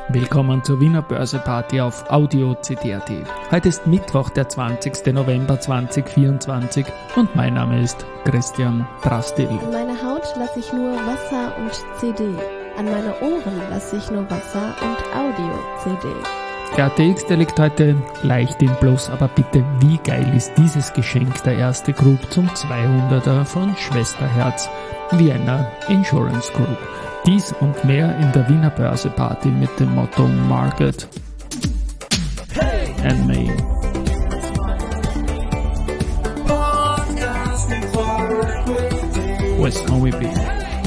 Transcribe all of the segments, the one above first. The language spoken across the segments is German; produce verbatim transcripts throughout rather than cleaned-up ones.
Willkommen zur Wiener Börseparty auf Audio C D punkt A T. Heute ist Mittwoch, der zwanzigster November zweitausendvierundzwanzig und mein Name ist Christian Drastil. An meine Haut lasse ich nur Wasser und C D. An meine Ohren lasse ich nur Wasser und Audio-C D. Der A T X, der liegt heute leicht im Plus, aber bitte, wie geil ist dieses Geschenk der erste Group zum zweihunderter von Schwesterherz Vienna Insurance Group. Dies und mehr in der Wiener Börseparty mit dem Motto Market and Me. West can we be?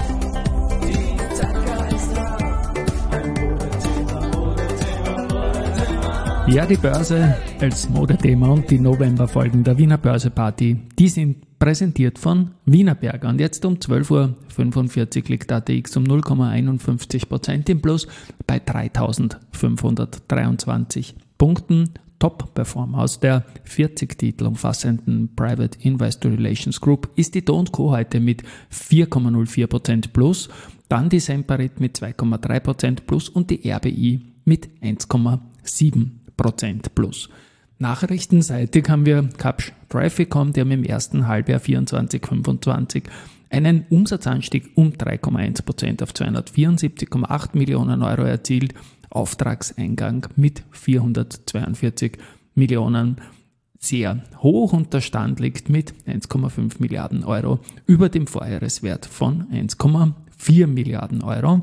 Ja, die Börse als Modethema und die Novemberfolgen der Wiener Börseparty, die sind präsentiert von Wienerberger. Und jetzt um zwölf Uhr fünfundvierzig liegt der A T X um null Komma einundfünfzig Prozent im Plus bei dreitausendfünfhundertdreiundzwanzig Punkten. Top-Performer aus der vierzig Titel umfassenden Private Investor Relations Group ist die D O und Co. heute mit vier Komma null vier Prozent Plus, dann die Semperit mit zwei Komma drei Prozent Plus und die R B I mit eins Komma sieben Prozent Plus. Nachrichtenseitig haben wir Kapsch Trafficom, die haben im ersten Halbjahr vierundzwanzig fünfundzwanzig einen Umsatzanstieg um drei Komma eins Prozent auf zweihundertvierundsiebzig Komma acht Millionen Euro erzielt, Auftragseingang mit vierhundertzweiundvierzig Millionen sehr hoch und der Stand liegt mit eins Komma fünf Milliarden Euro über dem Vorjahreswert von eins Komma vier Milliarden Euro.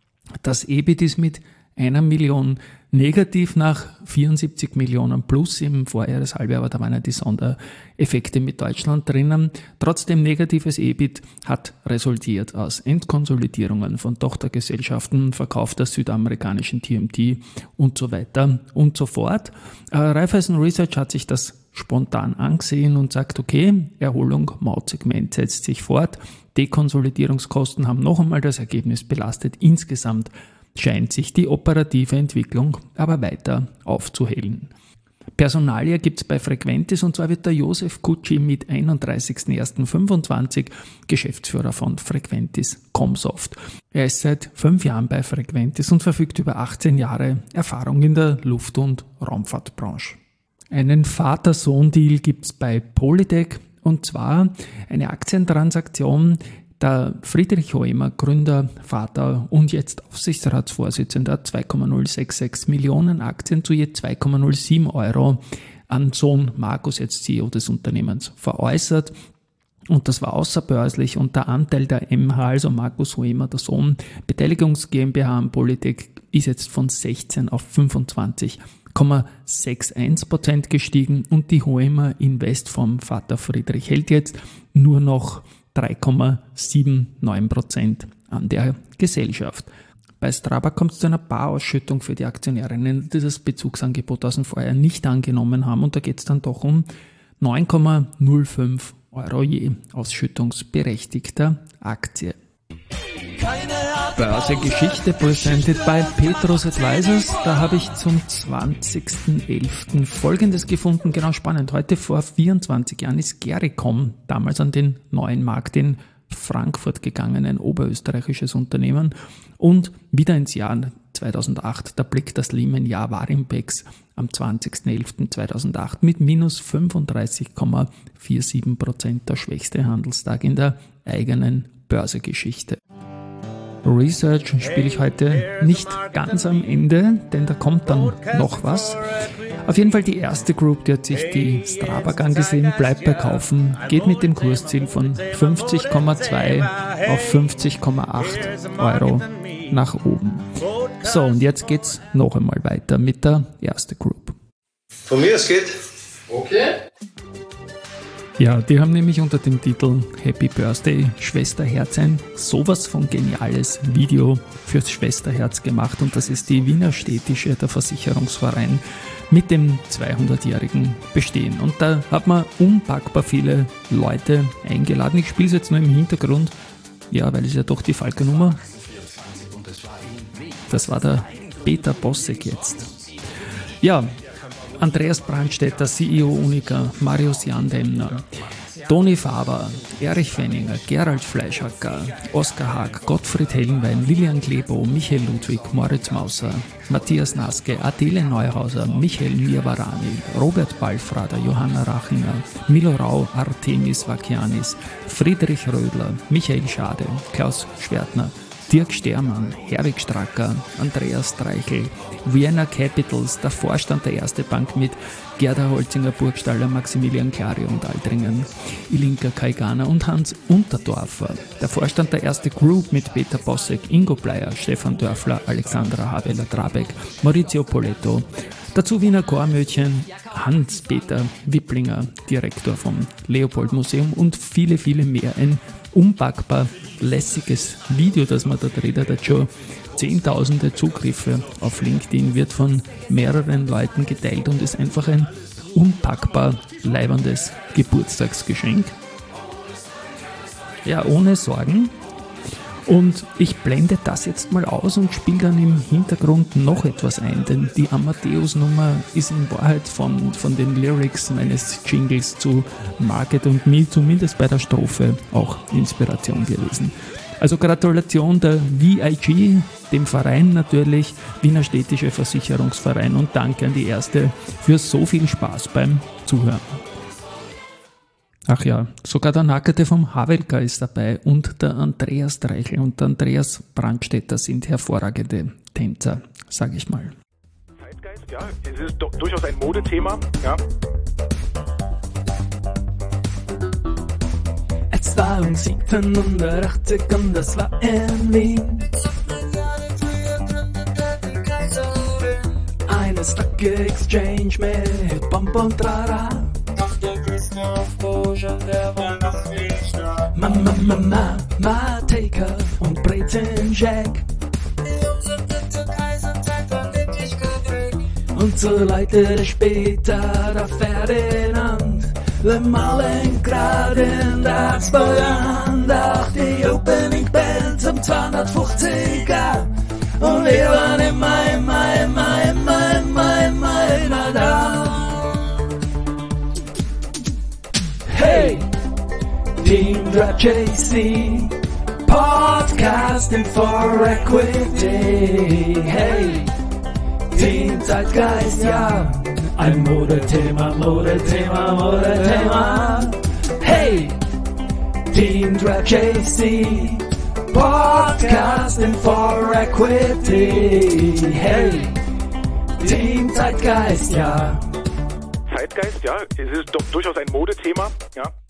Das E B I T ist mit einer Million negativ nach vierundsiebzig Millionen plus im Vorjahreshalbjahr, aber da waren ja die Sondereffekte mit Deutschland drinnen. Trotzdem negatives E B I T hat resultiert aus Entkonsolidierungen von Tochtergesellschaften, Verkauf der südamerikanischen T M T und so weiter und so fort. Äh, Raiffeisen Research hat sich das spontan angesehen und sagt, okay, Erholung, Mautsegment setzt sich fort. Dekonsolidierungskosten haben noch einmal das Ergebnis belastet. Insgesamt scheint sich die operative Entwicklung aber weiter aufzuhellen. Personalia gibt es bei Frequentis und zwar wird der Josef Kutschi mit einunddreißigster erster fünfundzwanzig Geschäftsführer von Frequentis Comsoft. Er ist seit fünf Jahren bei Frequentis und verfügt über achtzehn Jahre Erfahrung in der Luft- und Raumfahrtbranche. Einen Vater-Sohn-Deal gibt es bei Polytec und zwar eine Aktientransaktion. Der Friedrich Hoemer, Gründer, Vater und jetzt Aufsichtsratsvorsitzender, hat zwei Komma null sechs sechs Millionen Aktien zu je zwei Komma null sieben Euro an Sohn Markus, jetzt C E O des Unternehmens, veräußert. Und das war außerbörslich und der Anteil der M H, also Markus Hoemer, der Sohn, Beteiligungs GmbH an Polytec, ist jetzt von sechzehn auf fünfundzwanzig Komma einundsechzig Prozent gestiegen und die Hoemer Invest vom Vater Friedrich hält jetzt nur noch drei Komma neunundsiebzig Prozent an der Gesellschaft. Bei Strabag kommt es zu einer Barausschüttung für die Aktionärinnen, die das Bezugsangebot aus dem Vorjahr nicht angenommen haben und da geht es dann doch um neun Komma null fünf Euro je ausschüttungsberechtigter Aktie. Börsegeschichte presented by Petrus Advisors. Da habe ich zum zwanzigster elfter Folgendes gefunden, genau spannend. Heute vor vierundzwanzig Jahren ist Gericom damals an den neuen Markt in Frankfurt gegangen, ein oberösterreichisches Unternehmen. Und wieder ins Jahr zweitausendacht, der Blick, das Lehman-Jahr war im Bex am zwanzigster elfter zweitausendacht mit minus fünfunddreißig Komma siebenundvierzig Prozent, der schwächste Handelstag in der eigenen Börsegeschichte. Research spiele ich heute nicht ganz am Ende, denn da kommt dann noch was. Auf jeden Fall die erste Group, die hat sich die Strabag angesehen, bleibt bei Kaufen, geht mit dem Kursziel von fünfzig Komma zwei auf fünfzig Komma acht Euro nach oben. So, und jetzt geht's noch einmal weiter mit der erste Group. Von mir es geht. Okay. Ja, die haben nämlich unter dem Titel Happy Birthday Schwesterherz ein sowas von geniales Video fürs Schwesterherz gemacht und das ist die Wiener Städtische, der Versicherungsverein mit dem zweihundertjährigen Bestehen. Und da hat man unpackbar viele Leute eingeladen. Ich spiele es jetzt nur im Hintergrund, ja, weil es ja doch die Falke-Nummer. Das war der Peter Bossek jetzt. Ja, Andreas Brandstätter, C E O Unica, Marius Jandemner, Toni Faber, Erich Fenninger, Gerald Fleischhacker, Oskar Haag, Gottfried Hellenwein, Lilian Glebo, Michael Ludwig, Moritz Mauser, Matthias Naske, Adele Neuhauser, Michael Mirvarani, Robert Balfrader, Johanna Rachinger, Milo Rau, Artemis Vakianis, Friedrich Rödler, Michael Schade, Klaus Schwertner, Dirk Stermann, Herwig Stracker, Andreas Streichel, Vienna Capitals, der Vorstand der Erste Bank mit Gerda Holzinger, Burgstaller, Maximilian Clary und Aldringen, Ilinka Kaigana und Hans Unterdorfer, der Vorstand der Erste Group mit Peter Bossek, Ingo Bleier, Stefan Dörfler, Alexandra Habeler-Trabeck, Maurizio Poletto, dazu Wiener Chormädchen, Hans-Peter Wipplinger, Direktor vom Leopold Museum und viele, viele mehr. Ein unpackbar lässiges Video, das man da dreht, hat schon zehntausende Zugriffe auf LinkedIn, wird von mehreren Leuten geteilt und ist einfach ein unpackbar leibendes Geburtstagsgeschenk. Ja, ohne Sorgen. Und ich blende das jetzt mal aus und spiele dann im Hintergrund noch etwas ein, denn die Amadeus-Nummer ist in Wahrheit von, von den Lyrics meines Jingles zu Market und Me, zumindest bei der Strophe, auch Inspiration gewesen. Also Gratulation der V I G, dem Verein natürlich, Wiener Städtische Versicherungsverein, und danke an die Erste für so viel Spaß beim Zuhören. Ach ja, sogar der Nackerte vom Havelka ist dabei und der Andreas Streichel und der Andreas Brandstätter sind hervorragende Tänzer, sage ich mal. Zeitgeist, ja, es ist do- durchaus ein Modethema, ja. Es war um siebenhundertachtzig und das war in Wien. Eine Stock Exchange mit Bomb und Trara. Mama, Mama, Mama, Taker und Brezen Jack. Und so läutete später der Ferdinand. Wir malen grad in der Arztbahn, auch die Opening Band zum zweihundertfünfziger. Und wir waren immer, immer, immer, immer, immer, immer, immer da. Hey, Team Drop J C, Podcasting for Equity. Hey, Team Zeitgeist, ja, ein Modethema, Modethema, Modethema. Hey, Team Drop J C, Podcasting for Equity. Hey, Team Zeitgeist, ja. Zeitgeist, ja, es ist doch durchaus ein Modethema, ja.